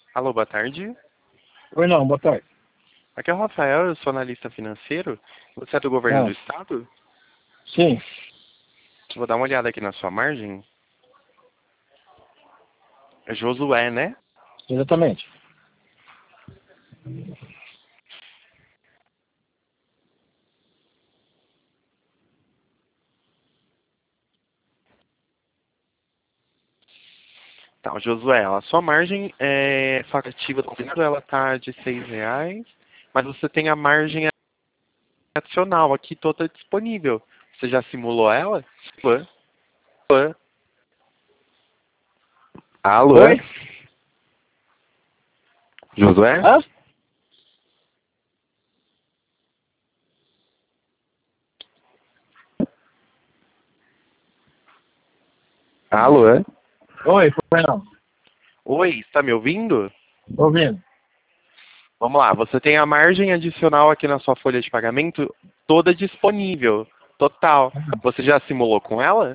Alô, boa tarde. Oi, não, boa tarde. Aqui é o Rafael, eu sou analista financeiro. Você é do governo do Ah, estado? sim, Vou dar uma olhada aqui na sua margem. É Josué, né? exatamente. Tá, o Josué, a sua margem é facultativa do governo, ela tá de R$ 6, mas você tem a margem adicional aqui toda disponível. Você já simulou ela? Alô? Alô? Alô? Oi? Josué? Hã? Alô? Oi, foi não. Oi, está me ouvindo? Tô ouvindo. Vamos lá, você tem a margem adicional aqui na sua folha de pagamento toda disponível, total. Você já simulou com ela?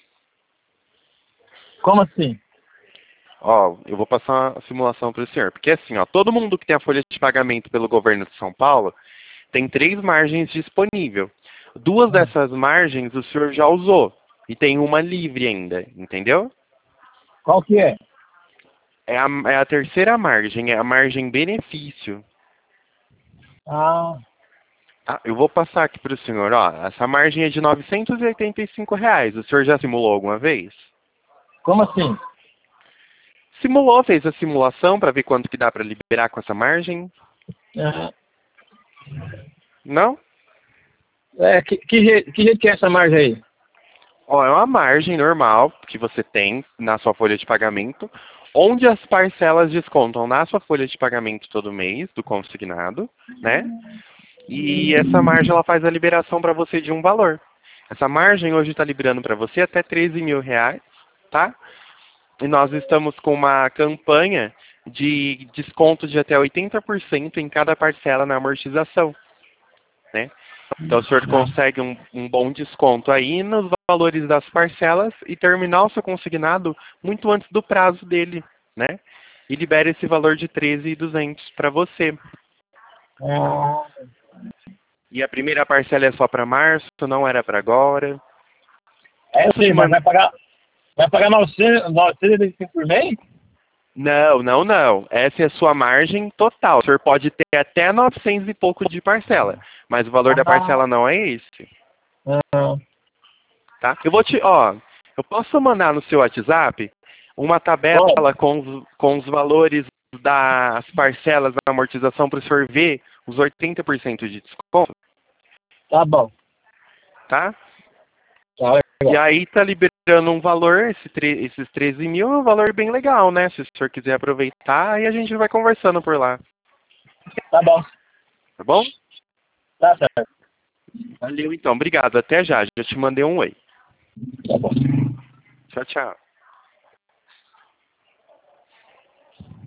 Como assim? Ó, eu vou passar a simulação para o senhor. Porque assim, ó, todo mundo que tem a folha de pagamento pelo governo de São Paulo tem 3 margens disponíveis. Duas dessas margens o senhor já usou e tem uma livre ainda, entendeu? Qual que é? É a terceira margem, é a margem benefício. Ah, Tá? Eu vou passar aqui para o senhor, ó, essa margem é de R$ 985. O senhor já simulou alguma vez? como assim? Simulou, fez a simulação para ver quanto que dá para liberar com essa margem? Ah, Não? que jeito que é essa margem aí? Ó, é uma margem normal que você tem na sua folha de pagamento, onde as parcelas descontam na sua folha de pagamento todo mês, do consignado, né? E essa margem ela faz a liberação para você de um valor. Essa margem hoje está liberando para você até R$ 13.000, tá? E nós estamos com uma campanha de desconto de até 80% em cada parcela na amortização, né? Então o senhor consegue um bom desconto aí nos valores das parcelas e terminar o seu consignado muito antes do prazo dele, né? E libera esse valor de 13.200 para você. Ah, E a primeira parcela é só para março, não era para agora. é Posso te sim, mas mandar? vai pagar 985 por mês? Não, não, não. Essa é a sua margem total. O senhor pode ter até 900 e pouco de parcela, mas o valor da Ah, parcela não é esse, ah, tá? Eu posso mandar no seu WhatsApp uma tabela bom, com os valores das parcelas da amortização para o senhor ver os 80% de desconto, tá bom. tá? Tá E legal. aí tá liberando um valor, esses 13 mil é um valor bem legal, né? Se o senhor quiser aproveitar, aí a gente vai conversando por lá, Tá bom. tá bom? Tá certo. Valeu então, obrigado. Até já. Já te mandei um oi. Tá bom. Tchau, tchau.